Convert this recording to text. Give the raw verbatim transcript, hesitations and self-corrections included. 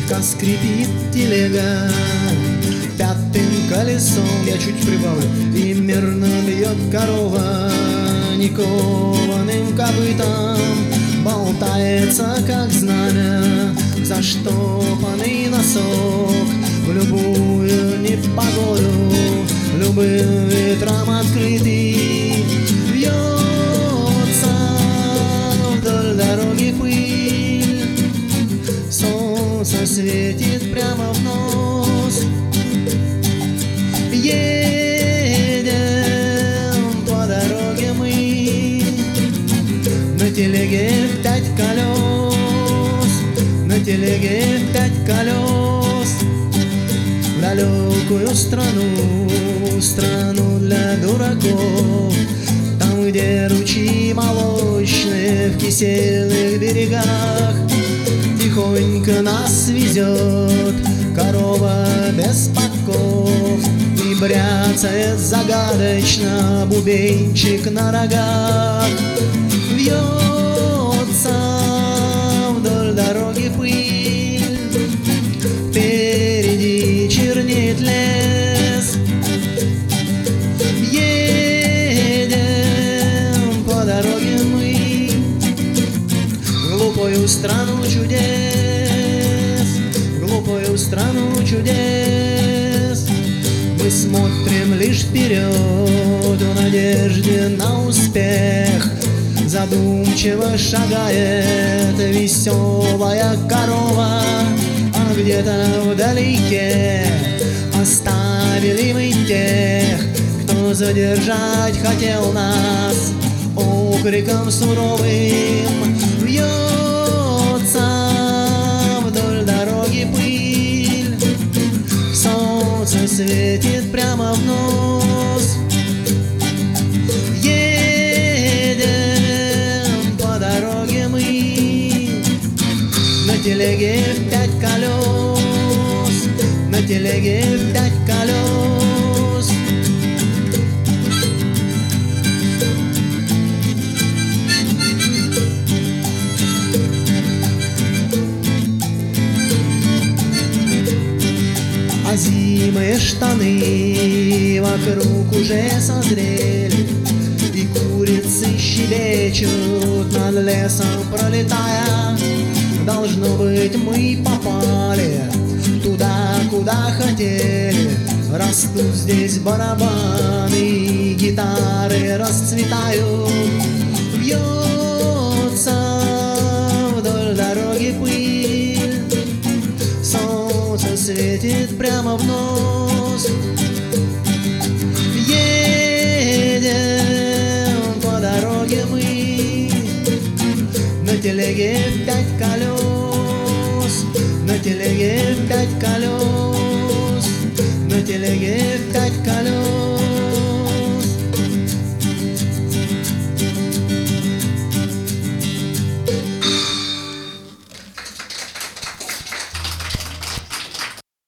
слегка скрипит телега. Пятым колесом я чуть прибавлю, и мирно бьет корова. Никованным копытом болтается, как знамя, заштопанный носок в любую непогоду, любым ветром открытый. Вьется вдоль дороги пыль, солнце светит прямо в нос. Едем по дороге мы, на телеге в пять колес, на телеге в пять колес, в далекую страну, страну для дураков, там, где ручьи молочные в кисельных берегах. Тихонько нас везет корова без подков, и бряцает загадочно бубенчик на рогах. Вьется вдоль дороги пыль, впереди чернеет лес. Едем по дороге мы в глупую страну чудес, в глупую страну чудес. Мы смотрим лишь вперед в надежде на успех. Задумчиво шагает веселая корова, а где-то вдалеке оставили мы тех, кто задержать хотел нас окриком суровым. Вьется вдоль дороги пыль, солнце светит прямо в нос. Едем по дороге мы, на телеге в пять колес, на телеге в пять колес. А зимые штаны вокруг уже созрели, и курицы щебечут над лесом пролетая. Должно быть, мы попали туда, куда хотели. Растут здесь барабаны, и гитары расцветают. Вьется вдоль дороги пыль, солнце светит прямо в нос. Едем по дороге мы, на телеге в пять колес, на телеге в пять колес, на телеге в пять колес.